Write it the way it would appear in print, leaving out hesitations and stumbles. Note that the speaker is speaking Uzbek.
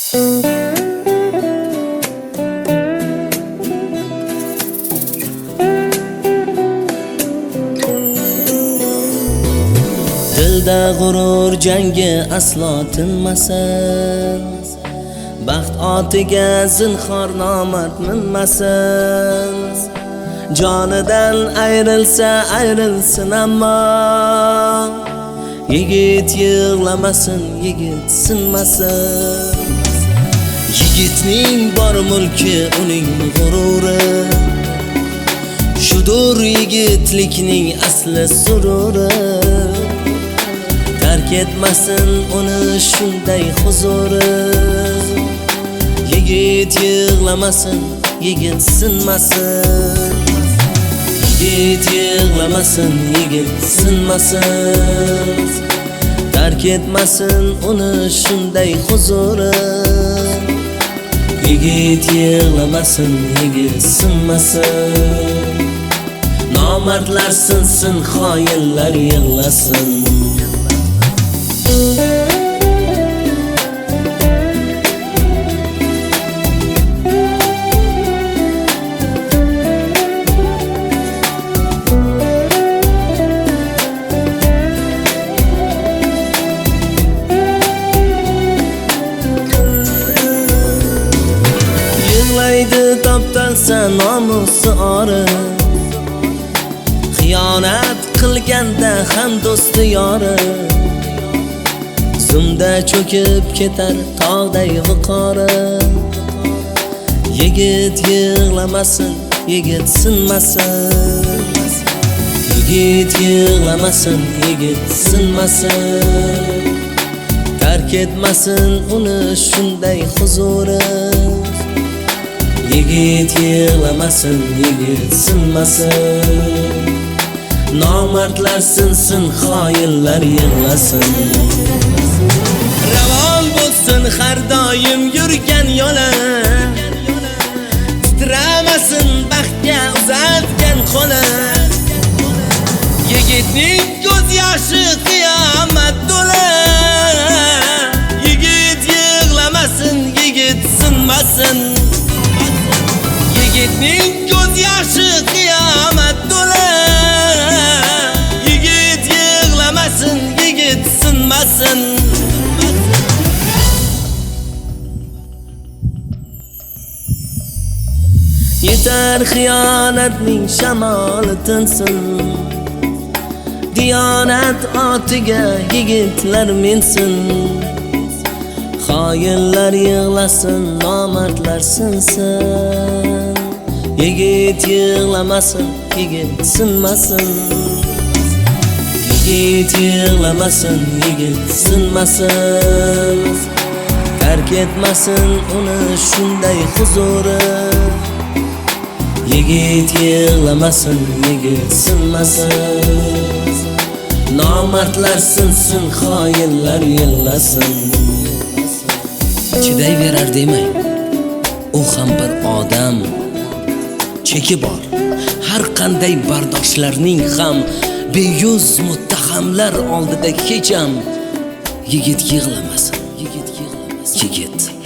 Dilda g'urur jangi aslo tinmasin, baxt otiga zinhor nomard minmasin. Jonidan ayrilsa ayrilsin ammo, yigit yig'lamasin, yigit sinmasin. Yigitning bor mulki uning g'ururi, shudur yigitlikning asli sururi. Terk etmasin uni shunday huzuri, yigit yig'lamasin, yigit sinmasin. Yigit yig'lamasin, yigit sinmasin. Terk etmasin uni shunday huzuri, yigit yig'lamasin, yigit sinmasin. Nomardlar sinsin, xoinlar yig'lasin. Yig'laydi toptalsa nomusi ori, xiyonat qilganda ham do'sti yori. Zumda cho'kib ketar tog'day viqori, yigit yig'lamasin, yigit sinmasin. Yigit yig'lamasin, yigit sinmasin. Terk etmasin uni shunday huzuri, yigit yig'lamasin, yigit sinmasin. Nomardlar sinsin, xoinlar yig'lasin. Ravon bo'lsin har doim yurgan yo'li, titramasin baxtga uzatgan qo'li. Yigitning ko'z yoshi qiyomat to'la, yigit yig'lamasin, yigit sinmasin. Yigitning ko'z yoshi qiyomat to'la, yigit yig'lamasin, yigit sinmasin. Yetar xiyonatning shamoli tinsin, diyonat otiga yigitlar minsin. Xoinlar yig'lasin, nomardlar sinsin. Yigit yig'lamasin, yigit sinmasin. Yigit yig'lamasin, yigit sinmasin. Terk etmasin uni shunday huzuri, yigit yig'lamasin, yigit sinmasin. Nomardlar sinsin, xoinlar yig'lasin. Chidayverar demang, u ham bir odam. Cheki bor har qanday bardoshlarning ham, beyuz muttahamlar oldida kecham. Yigit yig'lamasin, yigit yig'lamasin, yigit